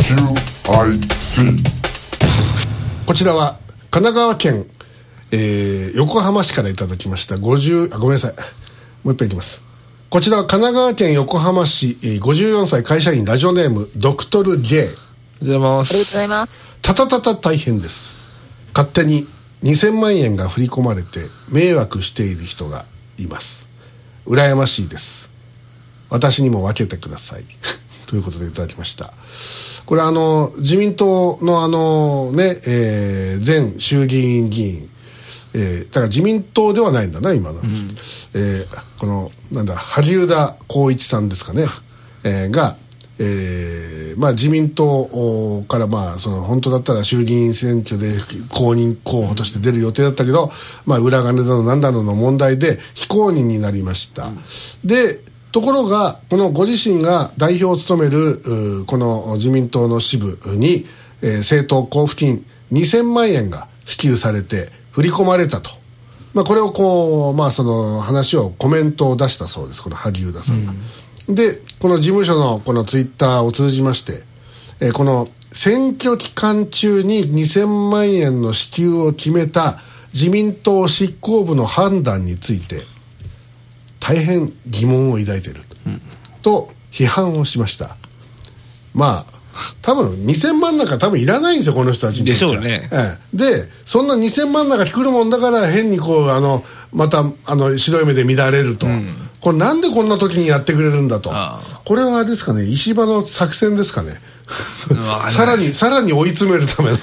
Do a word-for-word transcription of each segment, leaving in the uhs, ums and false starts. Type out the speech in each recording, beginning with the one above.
キューアイシー。 こちらは神奈川県、えー、横浜市からいただきましたごじゅうあごめんなさいもう一遍いきます。こちらは神奈川県横浜市、えー、ごじゅうよんさい会社員ラジオネームドクトル J。 ありがとうございます。 ありがとうございます。 たたたた大変です。勝手ににせんまんえんが振り込まれて迷惑している人がいます。羨ましいです。私にも分けてくださいということでいただきました。これあの自民党のあのね、えー、前衆議院議員、えー、だから自民党ではないんだな今の、うん、えー、このなんだ萩生田光一さんですかね、えー、がえーまあ、自民党から、まあ、その本当だったら衆議院選挙で公認候補として出る予定だったけど、まあ、裏金だの何だのの問題で非公認になりました、うん、でところがこのご自身が代表を務めるこの自民党の支部に、えー、政党交付金にせんまんえんが支給されて振り込まれたと、まあ、これをこう、まあ、その話をコメントを出したそうです、この萩生田さんが、うん、でこの事務所のこのツイッターを通じまして、えー、この選挙期間中ににせんまんえんの支給を決めた自民党執行部の判断について大変疑問を抱いていると、うん、と批判をしました。まあ多分にせんまんなんか多分いらないんですよこの人たちにとっちゃでしょうね、 ええ、でそんなにせんまんなんか来るもんだから変にこうあのまたあの白い目で乱れると、うん、これなんでこんな時にやってくれるんだと、ああこれはあれですかね、石破の作戦ですかねさらにさらに追い詰めるための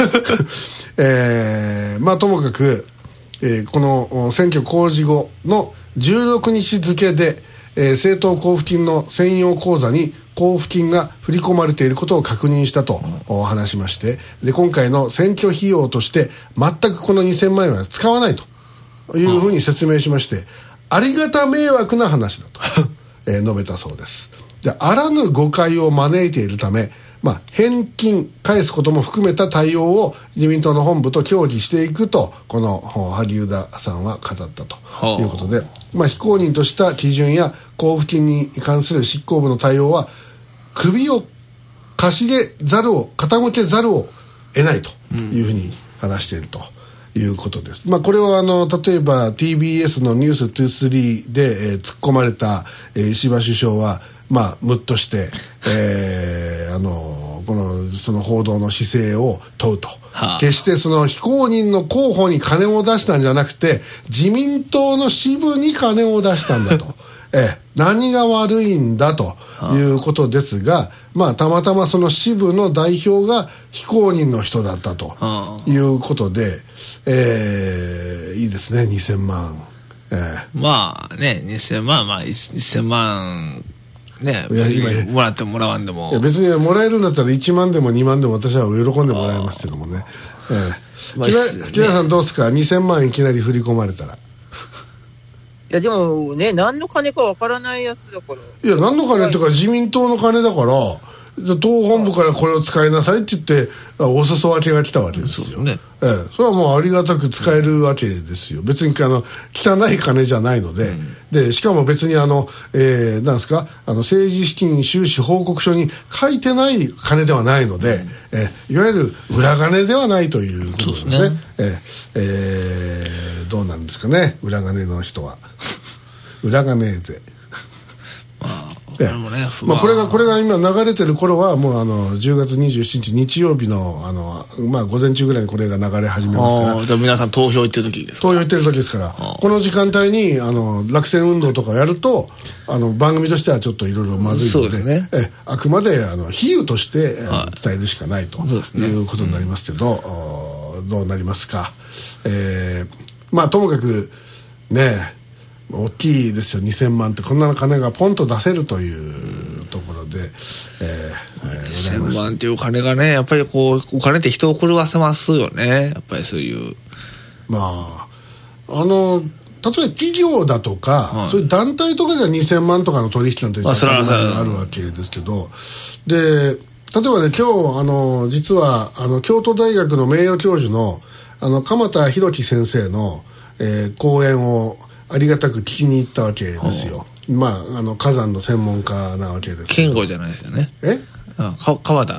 えー、まあともかく、えー、この選挙公示後のじゅうろくにち付で、えー、政党交付金の専用口座に交付金が振り込まれていることを確認したと話しまして、で今回の選挙費用として全くこのにせんまんえんは使わないというふうに説明しまして、ありがた迷惑な話だと、えー、述べたそうです。であらぬ誤解を招いているため、まあ、返金返すことも含めた対応を自民党の本部と協議していくとこの萩生田さんは語ったということで、まあ、非公認とした基準や交付金に関する執行部の対応は首をかしげざるを傾けざるを得ないというふうに話しているということです、うん、まあ、これはあの例えば ティービーエス のニュースにじゅうさんで、えー、突っ込まれた、えー、石破首相はまあムッとして、えー、あのこのその報道の姿勢を問うと、はあ、決してその非公認の候補に金を出したんじゃなくて自民党の支部に金を出したんだとええ、何が悪いんだということですが、はあ、まあたまたまその支部の代表が非公認の人だったということで、はあ、えー、いいですねにせんまん、えー、 まあねにせんまん、まあにせんまんね、別にもらってももらわんでも、 いや別にもらえるんだったらいちまんでもにまんでも私は喜んでもらえますけどもね、えーまあ、木村さんどうですか、にせんまんいきなり振り込まれたら。いやでもね、何の金かわからないやつだから。 いや何の金っていうか自民党の金だから党本部からこれを使いなさいって言ってお裾分けが来たわけですよ。そうですね、ええ、それはもうありがたく使えるわけですよ。別にあの汚い金じゃないので、うん、でしかも別にあの、えー、なんですかあの政治資金収支報告書に書いてない金ではないので、うん、えー、いわゆる裏金ではないということですね。そうですね、えーえー、どうなんですかね裏金の人は裏金税これもね、まあ、これがこれが今流れてる頃はもうあのじゅうがつにじゅうしちにち日曜日のあの、まあ、午前中ぐらいにこれが流れ始めますから。 じゃあ皆さん投票行ってる時ですか。 投票行ってる時ですから、この時間帯にあの落選運動とかやるとあの番組としてはちょっといろいろまずいの で, で、ね、えあくまであの比喩として、はい、伝えるしかないということになりますけど、うん、どうなりますか。えー、まあともかくね大きいですよにせんまんってこんな金がポンと出せるというところで、えー、 にせんまんっていう金がねやっぱりこうお金って人を狂わせますよね。やっぱりそういうまああの例えば企業だとか、はい、そういう団体とかではにせんまんとかの取引なんて当たり前にあるわけですけど、で例えばね今日あの実はあの京都大学の名誉教授のあの鎌田博樹先生の、えー、講演をありがたく聞きに行ったわけですよ。まああの火山の専門家なわけですけど。 健吾じゃないですよね。 え？ あ、か川田。 川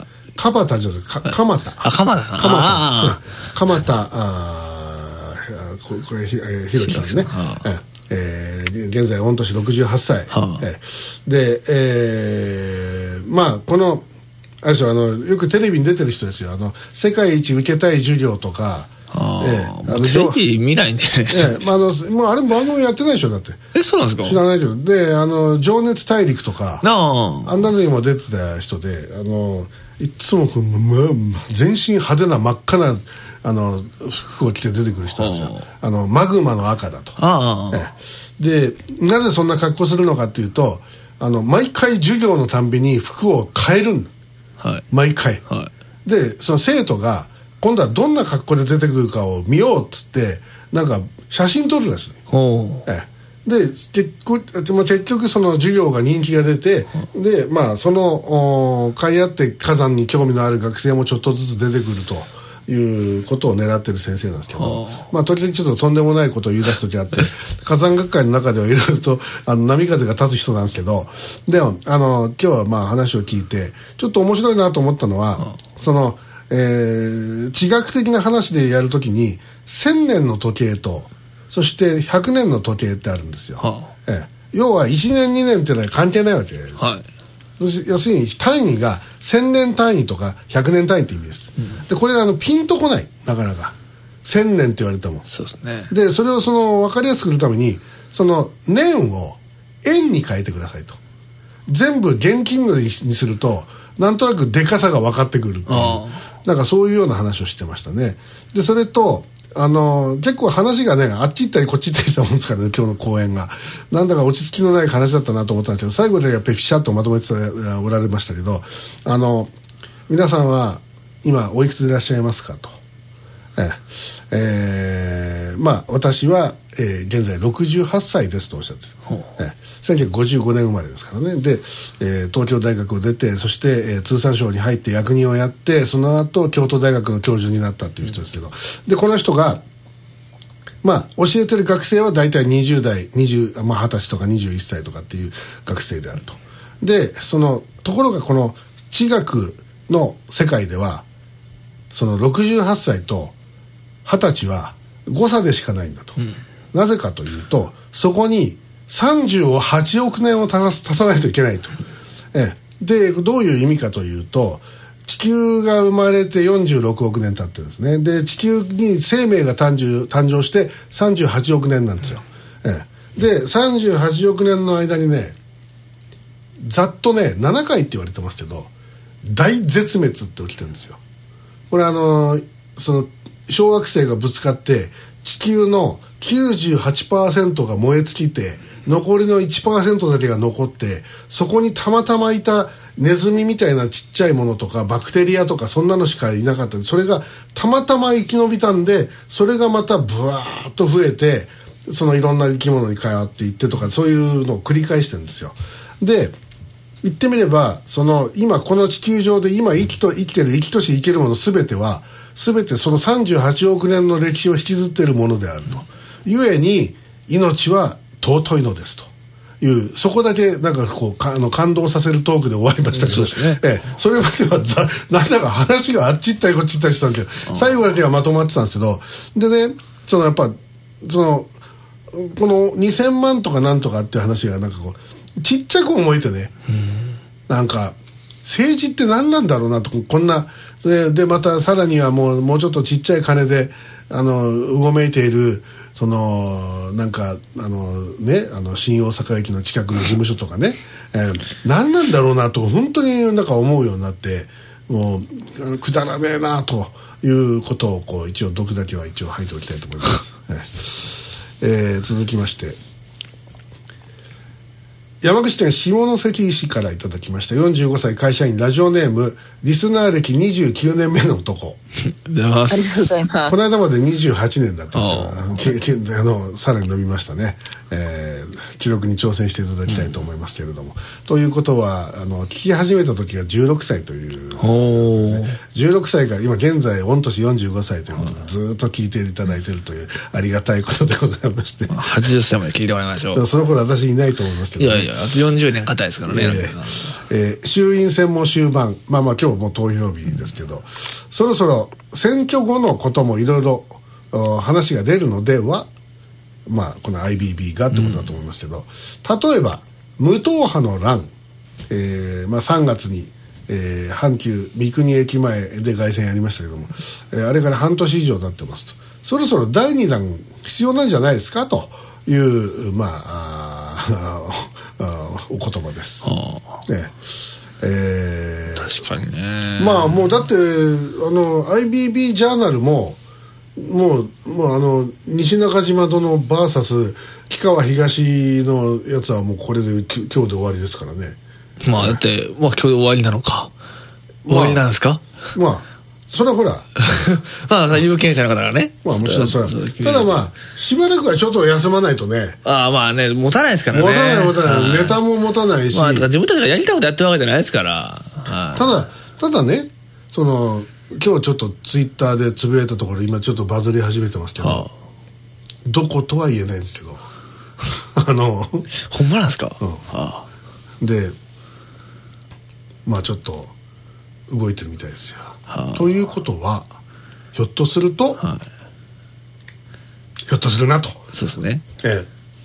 蒲田じゃないですか、か蒲田、 あ、蒲田さん、 蒲田、 あ蒲田、あこれ、これひえひろきさんですね、えー、現在御年ろくじゅうはっさい、 はあ、 えー、で、えー、まあこのあれですよ、あのよくテレビに出てる人ですよ、あの世界一受けたい授業とか、 あえー、あのテレビ見ないんでね、 えーまあ、あのもうあれ番組やってないでしょ、だってえ、そうなんですか、 知らないけど、であの情熱大陸とかああんなのにも出てた人で、あのいつもこう、ま、全身派手な真っ赤なあの服を着て出てくる人なんですよ、あのマグマの赤だと。 ああ、 ええ、でなぜそんな格好するのかっていうと、あの毎回授業のたんびに服を変えるんだ、 はい、 毎回、 はい、でその生徒が今度はどんな格好で出てくるかを見ようっつってなんか写真撮るらしい、ええ、で結局、結局その授業が人気が出て、でまあその買い合って火山に興味のある学生もちょっとずつ出てくるということを狙ってる先生なんですけど、まあ時々ちょっととんでもないことを言い出す時あって火山学会の中ではいろいろとあの波風が立つ人なんですけど、でもあの今日はまあ話を聞いてちょっと面白いなと思ったのは、その、えー、地学的な話でやるときにせんねんの時計とそしてひゃくねんの時計ってあるんですよ、はあ、ええ、要はいちねんにねんっていうのは関係ないわけです、はい、要するに単位がせんねん単位とかひゃくねん単位って意味です、うん、でこれあのピンとこない、なかなかせんねんって言われても、 そうですね、 でそれをその分かりやすくするためにその年を円に変えてくださいと、全部現金にするとなんとなくでかさが分かってくるっていう、なんかそういうような話をしてましたね。でそれとあの結構話がねあっち行ったりこっち行ったりしたもんですからね、今日の講演がなんだか落ち着きのない話だったなと思ったんですけど、最後でやっぱりピシャッとまとめておられましたけど、あの皆さんは今おいくつでいらっしゃいますかと、えええー、まあ私は、えー、現在ろくじゅうはっさいですとおっしゃって、えー、せんきゅうひゃくごじゅうごねん生まれですからね。で、えー、東京大学を出てそして、えー、通産省に入って役人をやって、その後京都大学の教授になったっていう人ですけど、でこの人がまあ教えてる学生は大体にじゅう代にじゅう、まあ、はたちとかにじゅういっさいとかっていう学生であると。でそのところがこの地学の世界ではそのろくじゅうはっさいとはたちは誤差でしかないんだと、うん、なぜかというとそこにさんじゅうはちおく年を足さ、足さないといけないと、ええ、でどういう意味かというと地球が生まれてよんじゅうろくおく年経ってるんですね。で地球に生命が誕生、誕生してさんじゅうはちおく年なんですよ、ええ、でさんじゅうはちおく年の間にねざっとねななかいって言われてますけど大絶滅って起きてるんですよ。これあのその小惑星がぶつかって地球の きゅうじゅうはちパーセント が燃え尽きて残りの いちパーセント だけが残って、そこにたまたまいたネズミみたいなちっちゃいものとかバクテリアとかそんなのしかいなかった。それがたまたま生き延びたんで、それがまたブワーッと増えてそのいろんな生き物に変わっていってとか、そういうのを繰り返してるんですよ。で言ってみればその今この地球上で今生きと生きてる生きとし生きるもの全ては全てそのさんじゅうはちおく年の歴史を引きずっているものであると、ゆえに命は尊いのですという、そこだけなんかこうかあの感動させるトークで終わりましたけど、そ、ね、ええ、それまではざなんだか話があっち行ったりこっち行ったりしたんですけど、最後だけはまとまってたんですけど、でねそのやっぱそのこのにせんまんとかなんとかっていう話がなんかこうちっちゃく思えてね、なんか政治って何なんだろうなと、こんなそれでまたさらにはもうもうちょっとちっちゃい金であのうごめいているそのなんかあのねあの新大阪駅の近くの事務所とかね、えー、何なんだろうなと本当になんか思うようになって、もうくだらねえなということをこう一応毒だけは一応吐いておきたいと思います、えー、続きまして山口県下関市からいただきました。よんじゅうごさい会社員ラジオネームリスナー歴にじゅうきゅうねんめの男、 出ます。 ありがとうございます。 この間までにじゅうはちねんだったんですよ。けけあのさらに伸びましたね、えー、記録に挑戦していただきたいと思いますけれども、うん、ということはあの聞き始めた時がじゅうろくさいという、ね、じゅうろくさいから今現在御年よんじゅうごさいということで、ずっと聞いていただいているというありがたいことでございまして、 はちじゅっさいまで聞いてもらいましょう。 その頃私いないと思いますけど、ね、 いやいやあとよんじゅうねん硬いですからね。 えーえー、衆院選も終盤、まあまあ今日も投票日ですけど、そろそろ選挙後のこともいろいろ話が出るのでは、まあこの アイビービー がってことだと思いますけど、うん、例えば無党派の乱、えーまあ、さんがつに、えー、阪急三国駅前で凱旋やりましたけども、えー、あれから半年以上経ってますと、そろそろだいにだん必要なんじゃないですかというまあああお言葉です。ねえー、 確かにね。 まあもうだってあの アイビービー ジャーナルももう、もうあの西中島殿 ブイエス 木川東のやつはもうこれで今日で終わりですからね。 まあだって、まあ、今日で終わりなのか、終わりなんですか。 まあ、まあ、それはほらまあ有権者の方がね、 まあもちろんそれはただまあしばらくはちょっと休まないとね。 ああまあね、持たないですからね。 持たない持たない、ネタも持たないし、 まあ、自分たちがやりたいことやってるわけじゃないですから。 ただただね、その今日ちょっとツイッターでつぶやいたところ今ちょっとバズり始めてますけど、はあ、どことは言えないんですけどあのほんまなんですか、 うんはあ、でまあちょっと動いてるみたいですよ、はあ、ということはひょっとすると、はあ、ひょっとするなと。 そうですね、 ええ、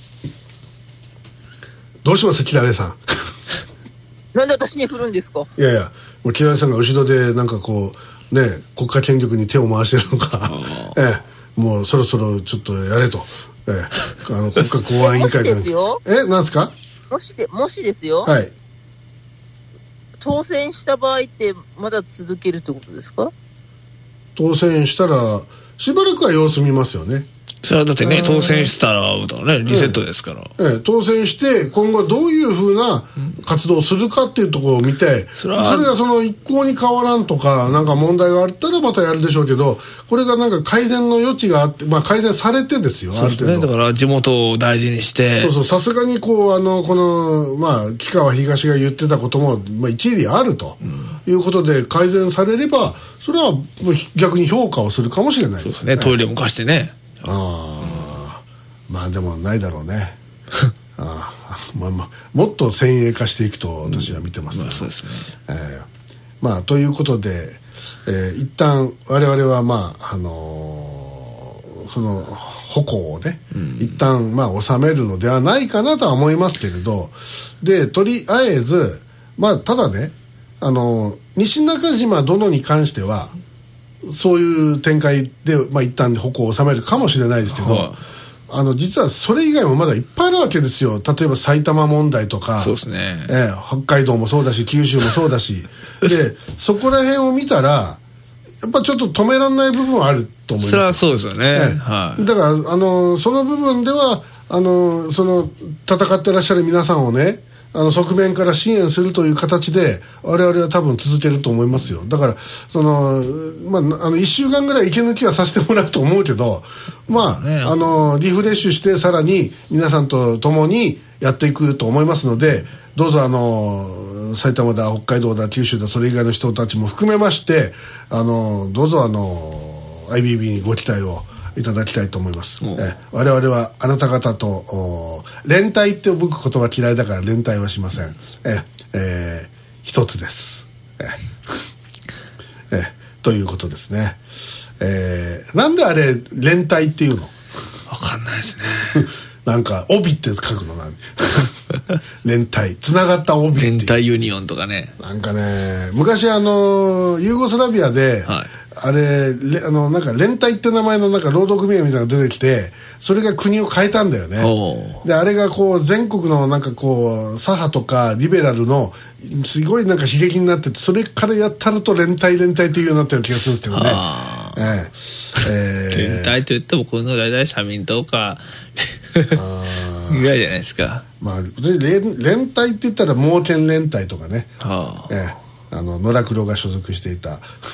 どうしますキラレさんなんで私に振るんですか。いやいや、もうキラレさんが後ろでなんかこうね、国家権力に手を回してるのかええ、もうそろそろちょっとやれと、ええ、あの国家公安委員会からもしですよ、 え、なんですか。 もしでもしですよ、 はい、 当選した場合ってまだ続けるってことですか。 当選したらしばらくは様子見ますよね。 それはだってね、当選したらねリセットですから、 ええ、当選して今後どういうふうな活動をするかっていうところを見て、それはそれがその一向に変わらんとかなんか問題があったらまたやるでしょうけど、これがなんか改善の余地があって、まあ、改善されてですよ。 そうですね、だから地元を大事にして、 そうそう、さすがにこうあのこのまあ木川東が言ってたことも、まあ、一理あるということで改善されれば、それは逆に評価をするかもしれないですよね。 そうですね、トイレも貸してね。 ああ、まあでもないだろうねああ、まあまあ、もっと先鋭化していくと私は見てます、ね、 うん、まあそうですね、 えー、まあということで、えー、一旦我々はまああのー、その矛をね、うん、一旦まあ収めるのではないかなとは思いますけれど、でとりあえずまあただね、あのー、西中島殿に関してはそういう展開で、まあ、一旦矛を収めるかもしれないですけど、はあ、あの実はそれ以外もまだいっぱいあるわけですよ。例えば埼玉問題とか、 そうですね、 えー、北海道もそうだし九州もそうだしでそこら辺を見たらやっぱちょっと止められない部分はあると思います。 それはそうですよね、 えーはい、だからあのその部分ではあのその戦ってらっしゃる皆さんをね、あの側面から支援するという形で我々は多分続けると思いますよ。だからその、まあ、あのいっしゅうかんぐらい息抜きはさせてもらうと思うけど、まあ、ね、あのリフレッシュしてさらに皆さんと共にやっていくと思いますので、どうぞあの埼玉だ北海道だ九州だそれ以外の人たちも含めましてあのどうぞあの アイビービー にご期待をいただきたいと思います。え我々はあなた方と連帯って僕言葉嫌いだから連帯はしません。ええー、一つです。ええということですね。えー、なんであれ連帯っていうの？ 分かんないですねなんか帯って書くのなん連帯つながった帯って連帯ユニオンとかね、 なんかね昔あのユーゴスラビアで、はい、あれあのなんか連帯って名前のなんか労働組合みたいなのが出てきて、それが国を変えたんだよね。であれがこう全国のなんかこう左派とかリベラルのすごいなんか刺激になってて、それからやったると連帯連帯っていうようになってる気がするんですけどね。えええー、連帯といってもこの大体社民党かぐらいじゃないですか。 まあ連, 連帯って言ったら盲検連帯とかね、はあ、ええ、あの野良黒が所属していた、え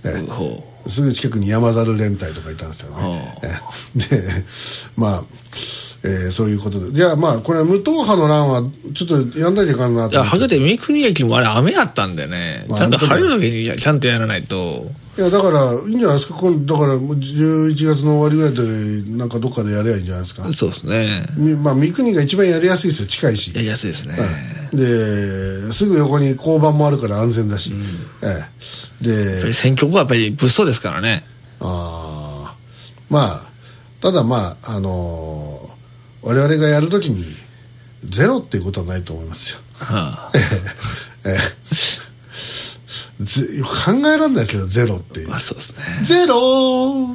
ええ、すぐ近くに山猿連隊とかいたんですよね。ええ、でまあ、えー、そういうことで、じゃあまあこれは無党派の乱はちょっとやんないといかんなと思って。いやはけて三国駅もあれ雨やったんでね、まあ、ちゃんと晴れる時にちゃんとやらないと。 いやだからいいんじゃないですか。今だからじゅういちがつの終わりぐらいでなんかどっかでやればいいんじゃないですか。 そうですね。 まあ三国が一番やりやすいですよ、近いし。 やりやすいですね。 うん、ですぐ横に交番もあるから安全だし。うん、ええ、で選挙区はやっぱり物騒ですからね。 ああ、まあただまああのー、我々がやるときにゼロっていうことはないと思いますよ。はあ、ええ考えられないですけどゼロっていう。 あ、そうですね。 ゼロー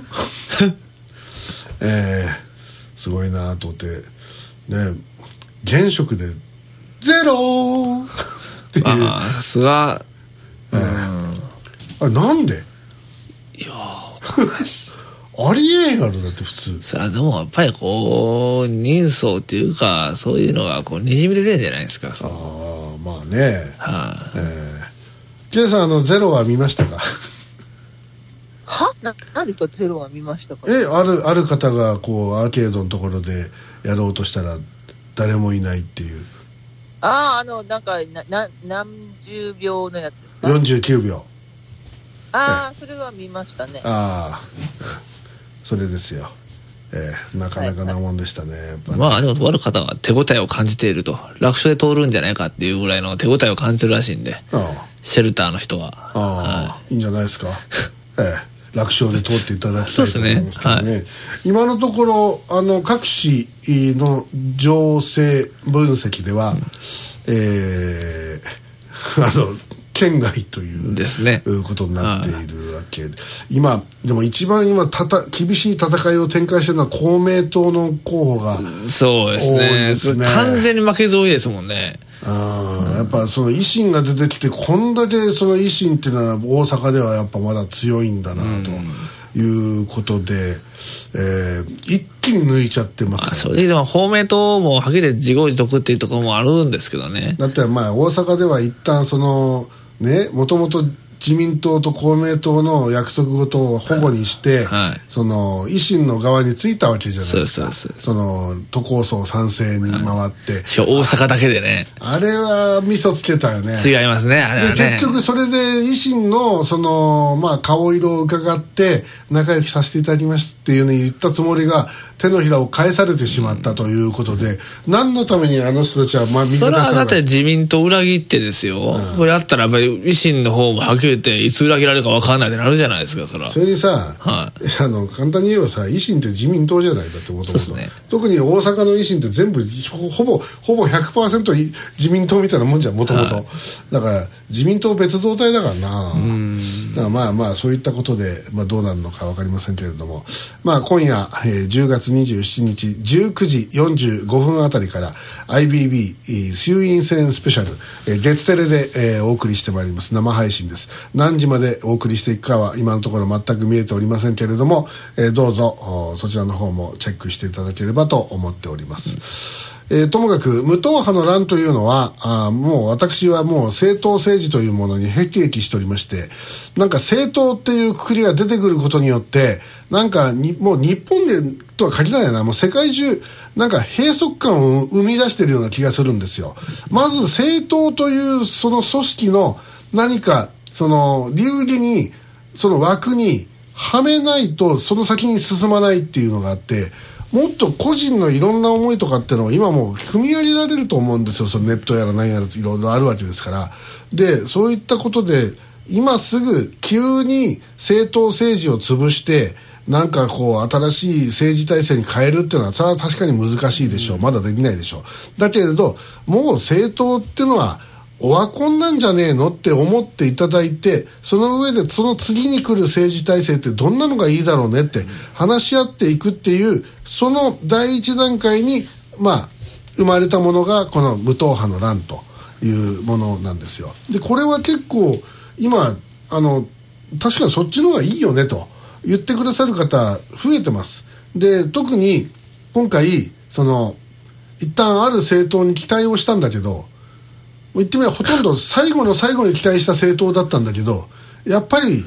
えー、すごいなと思ってね、現職でゼローっていう。 ああ、さすが、 えー、あれなんで？ いやありえんやろだって普通。 さあでもやっぱりこう人相っていうかそういうのがこうにじみ出てるんじゃないですか。 ああまあね。 はあ、 えーケイさん、あのゼロは見ましたか？ はななんですかゼロは見ましたか？ えあるある方がこうアーケードのところでやろうとしたら誰もいないっていう。 あああのなんかなな何十秒のやつですか？ よんじゅうきゅうびょう。 ああそれは見ましたね。 ああそれですよ。えー、なかなかなもんでしたね。はいはい、やっぱね。 まあでもとある方は手応えを感じていると、楽勝で通るんじゃないかっていうぐらいの手応えを感じてるらしいんで。ああシェルターの人は。 ああ、はい、いいんじゃないですか。ええ、楽勝で通っていただきたいと思いますけどね。そうですね。はい、今のところあの各紙の情勢分析では、うん、えー、あの県外というですね、 ことになっているわけで、今でも一番今たた厳しい戦いを展開してるのは公明党の候補が多いですね。 そうですね。完全に負けず多いですもんね。 あやっぱその維新が出てきてこんだけその維新っていうのは大阪ではやっぱまだ強いんだなということで、えー、一気に抜いちゃってます、ね。 まあ、それでも公明党もはっきり自業自得っていうところもあるんですけどね。 だってまあ大阪では一旦そのねもともと自民党と公明党の約束事を保護にして、はい、その維新の側についたわけじゃないですか。そうそうそうその都構想賛成に回って、はい、 しかも大阪だけでね。 あれは味噌つけたよね。 違いますねあれはね。 で結局それで維新のそのまあ顔色を伺って仲良くさせていただきますっていうのに言ったつもりが手のひらを返されてしまったということで、うん、何のためにあの人たちはまあ味方したのか。 それはだって自民党裏切ってですよ、うん、これやったらやっぱり維新の方もはっきり言っていつ裏切られるか分からないってなるじゃないですか。それはそれにさ、はい、あの簡単に言えばさ維新って自民党じゃないだってもともと、特に大阪の維新って全部ほぼほぼ ひゃくパーセント 自民党みたいなもんじゃんもともと。だから自民党別動隊だからな。うんだからまあまあそういったことで、まあ、どうなるのか分かりませんけれども、まあ今夜、えー、じゅうがつにじゅうしちにちじゅうくじよんじゅうごふんあたりから アイビービー 衆院選スペシャル、えー、月テレで、えー、お送りしてまいります。生配信です。何時までお送りしていくかは今のところ全く見えておりませんけれども、えー、どうぞそちらの方もチェックしていただければと思っております。うんえー、ともかく無党派の乱というのはあもう私はもう政党政治というものに辟易しておりまして、なんか政党っていうくくりが出てくることによってなんかにもう日本でとは限らないな、もう世界中なんか閉塞感を生み出しているような気がするんですよ。まず政党というその組織の何かその流儀にその枠にはめないとその先に進まないっていうのがあって、もっと個人のいろんな思いとかっていうのを今もう組み上げられると思うんですよ。そのネットやら何やらいろいろあるわけですから。でそういったことで今すぐ急に政党政治を潰してなんかこう新しい政治体制に変えるっていうのはそれは確かに難しいでしょう。まだできないでしょう。だけれどもう政党っていうのはオワコンなんじゃねえのって思っていただいて、その上でその次に来る政治体制ってどんなのがいいだろうねって話し合っていくっていうその第一段階にまあ生まれたものがこの無党派の乱というものなんですよ。でこれは結構今あの確かにそっちの方がいいよねと言ってくださる方増えてます。で特に今回その一旦ある政党に期待をしたんだけど、言ってみればほとんど最後の最後に期待した政党だったんだけど、やっぱり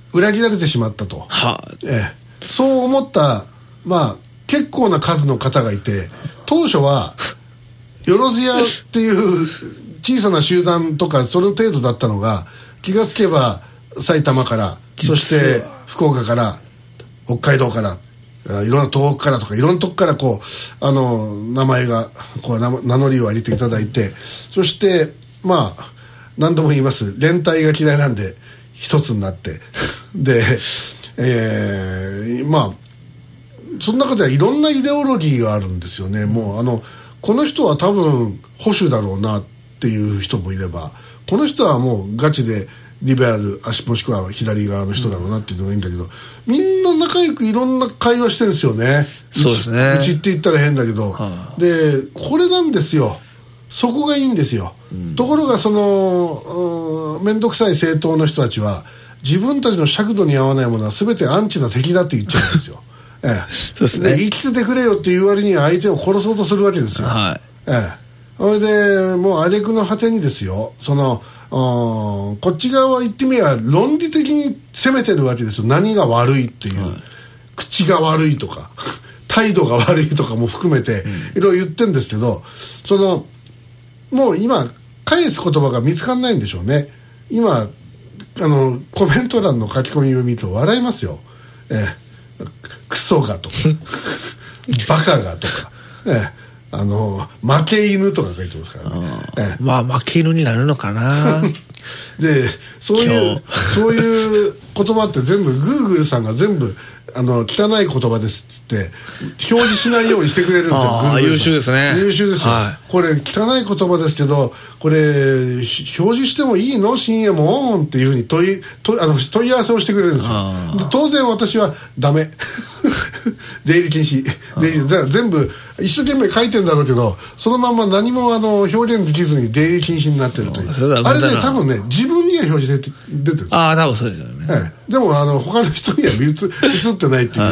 裏切られてしまったと、 はあ、 ええ、そう思ったまあ結構な数の方がいて、当初はよろずやっていう小さな集団とかその程度だったのが、気がつけば埼玉から、そして福岡から、北海道から、いろんな東北からとかいろんなとこからこうあの名前がこう 名, 名乗りを上げていただいて、そしてまあ何度も言います連帯が嫌いなんで一つになってで、えー、まあその中ではいろんなイデオロギーがあるんですよね。もうあのこの人は多分保守だろうなっていう人もいれば、この人はもうガチでリベラルもしくは左側の人だろうなっていうのがいいんだけど、みんな仲良くいろんな会話してるんですよね。 そうですね。 うちって言ったら変だけど、はあ、でこれなんですよ。そこがいいんですよ、うん、ところがその面倒くさい政党の人たちは自分たちの尺度に合わないものは全てアンチな敵だって言っちゃうんですよええ、そうですね。で生きててくれよっていう割には相手を殺そうとするわけですよ、はい、ええ、それでもう挙句の果てにですよ、そのこっち側は言ってみれば論理的に責めてるわけですよ。何が悪いっていう、はい、口が悪いとか態度が悪いとかも含めていろいろ言ってるんですけど、そのもう今返す言葉が見つかんないんでしょうね。今あのコメント欄の書き込みを見ると笑いますよ、ええ、クソがとかバカがとか、ええ、あの負け犬とか書いてますからね、ええ、まあ負け犬になるのかなでそういうそういう言葉って全部グーグルさんが全部あの汚い言葉ですっつって表示しないようにしてくれるんですよああ優秀ですね。 優秀ですよ、はい、これ汚い言葉ですけどこれ表示してもいいの深夜もオンっていうふうに問い問いあの問い合わせをしてくれるんですよ。で当然私はダメ出入り禁止出入り全部一生懸命書いてるんだろうけどそのまま何もあの表現できずに出入り禁止になってるというあれね多分ね自分には表示出て出てるんですよ。 ああ多分そうですよね、 ええ、でもあの他の人には映ってないっていう、はい、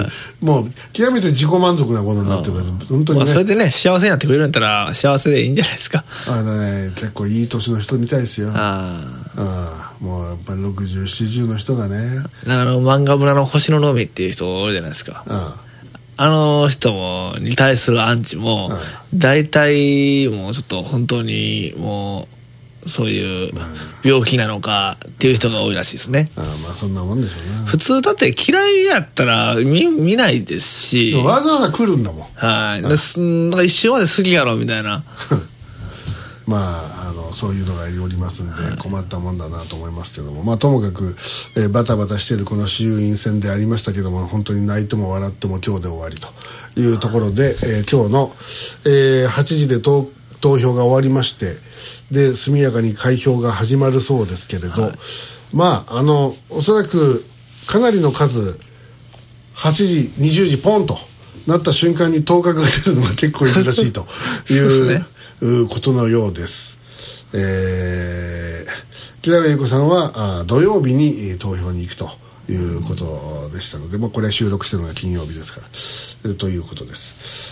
もう極めて自己満足なことになってる本当にね、まあ、 それでね幸せになってくれるんだったら幸せでいいんじゃないですか。 あのね結構いい年の人みたいですよ。ああもうやっぱりろくじゅう、ななじゅうの人がね、 あの漫画村の星野の海っていう人おるじゃないですか。あああの人もに対するアンチも大体もうちょっと本当にもうそういう病気なのかっていう人が多いらしいですね。 ああまあそんなもんでしょうね。 普通だって嫌いやったら 見, 見ないですしわざわざ来るんだもん。 はい、はい、ですなんか一瞬まで好きやろみたいなまあ、あのそういうのがおりますんで困ったもんだなと思いますけども、まあ、ともかく、えー、バタバタしているこの衆院選でありましたけども本当に泣いても笑っても今日で終わりというところで、えー、今日の、えー、はちじで投投票が終わりましてで速やかに開票が始まるそうですけれど、はい、まああのおそらくかなりの数はちじにじゅうじポンとなった瞬間に当確が出るのが結構いるらしいといういうことのようです。えー、木田優子さんはあ土曜日に投票に行くということでしたので、まあ、これは収録してるのが金曜日ですから、えー、ということです。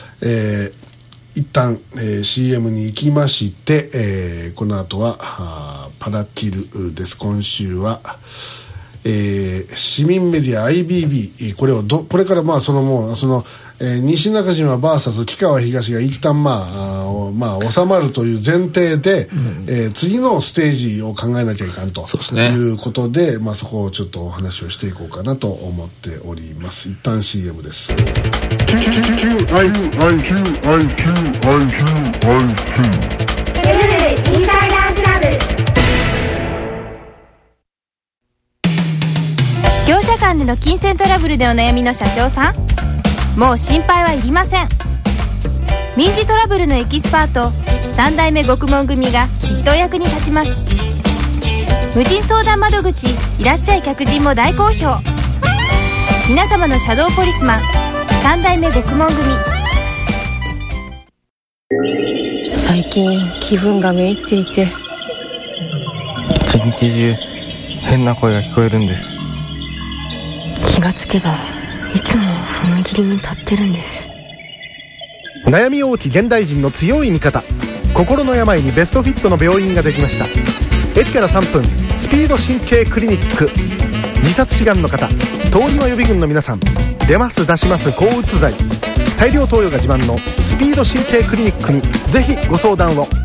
えー、一旦、えー、シーエム に行きまして、えー、この後はあパラキルです。今週はえー、市民メディア アイビービー これをどこれからまあそのもうその、えー、西中島 ブイエス 木川東が一旦まああまあ収まるという前提で、うんえー、次のステージを考えなきゃいかんということで、で、ねまあ、そこをちょっとお話をしていこうかなと思っております。一旦 シーエム です。 業者間での金銭トラブルでお悩みの社長さん、もう心配はいりません。民事トラブルのエキスパートさん代目獄門組がきっとお役に立ちます。無人相談窓口いらっしゃい客人も大好評。皆様のシャドーポリスマンさん代目獄門組。 最近気分がめいっていて一日中変な声が聞こえるんです。気がつけばいつも踏切に立ってるんです。 悩み多き現代人の強い味方、心の病にベストフィットの病院ができました。駅からさんぷんスピード神経クリニック。 自殺志願の方、通りの予備軍の皆さん、出ます出します抗うつ剤、大量投与が自慢のスピード神経クリニックにぜひご相談を。